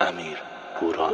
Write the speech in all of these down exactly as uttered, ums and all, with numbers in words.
امیر پوران.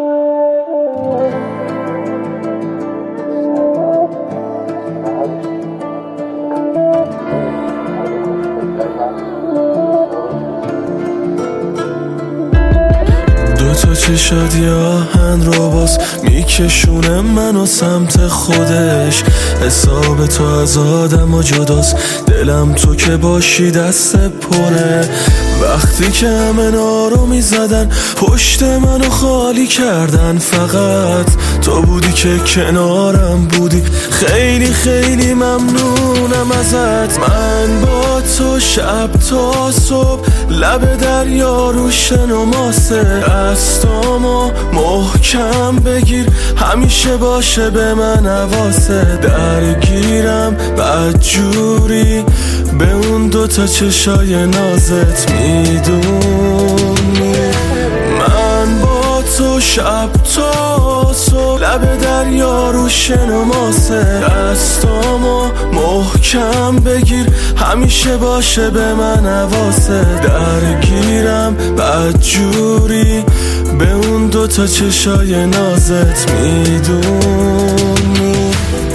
دوتا چشات یه آهن رو باز میکشونه منو سمت خودش. حساب تو از آدم و جداست، دلم تو که باشی دست پره. وقتی که همه نارو میزدن پشت منو خالی کردن، فقط تو بودی که کنارم بودی. خیلی خیلی ممنونم ازت. من با تو شب تا صبح لب دریا رو شن و ماسه. دستامو محکم بگیر همیشه باشه به من حواسه. درگیرم بدجوری به اون دوتا چشای نازت، میدونی من با تو شب تا صبح لب دریا رو شن و ماسه. دستامو محکم بگیر همیشه باشه به من حواسه. درگیرم بدجوری به اون دوتا چشای نازت، میدونی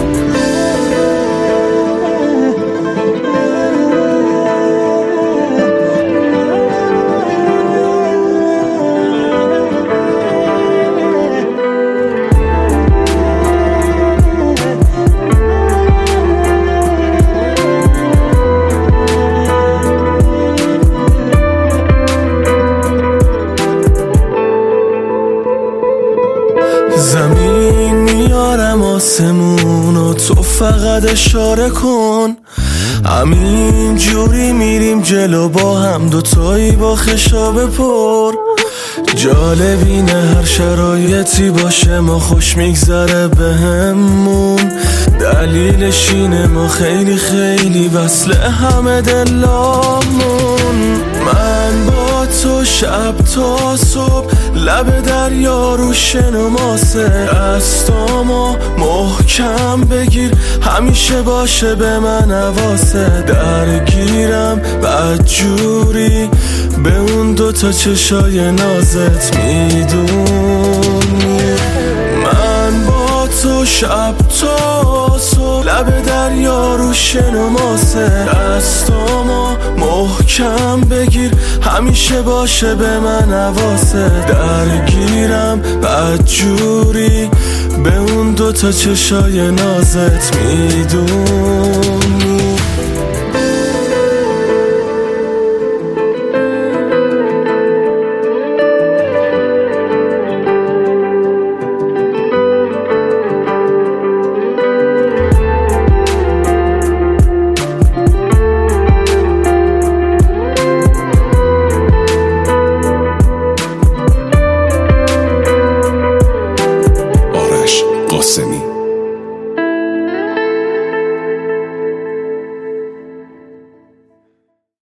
زمین میارم آسمون و تو فقط اشاره کن. همین جوری میریم جلو با هم دوتایی با خشاب پر. جالبینه هر شرایطی باشه ما خوش میگذره به همون. دلیلش اینه ما خیلی خیلی وصل همه دلامون. من با تو شب تا صبح لب دریا رو شن و ماسه. دستامو محکم بگیر همیشه باشه به من حواسه. درگیرم بدجوری به اون دوتا چشای نازت، میدونی من با تو شب تا صبح لب دریا رو شن و ماسه. دستامو محکم بگیر همیشه باشه به من حواسه. درگیرم بدجوری به اون دوتا چشای نازت، میدونی قاسمی.